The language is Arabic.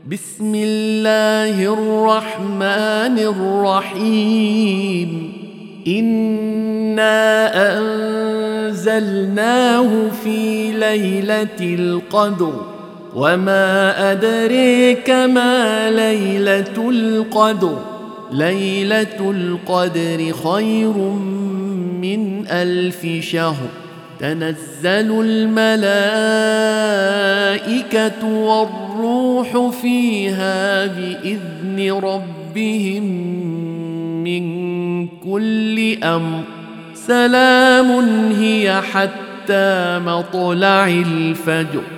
بسم الله الرحمن الرحيم إنا أنزلناه في ليلة القدر وما أدريك ما ليلة القدر ليلة القدر خير من 1000 شهر تنزل الملائكة والروح فيها بإذن ربهم من كل أمر سلام هي حتى مطلع الفجر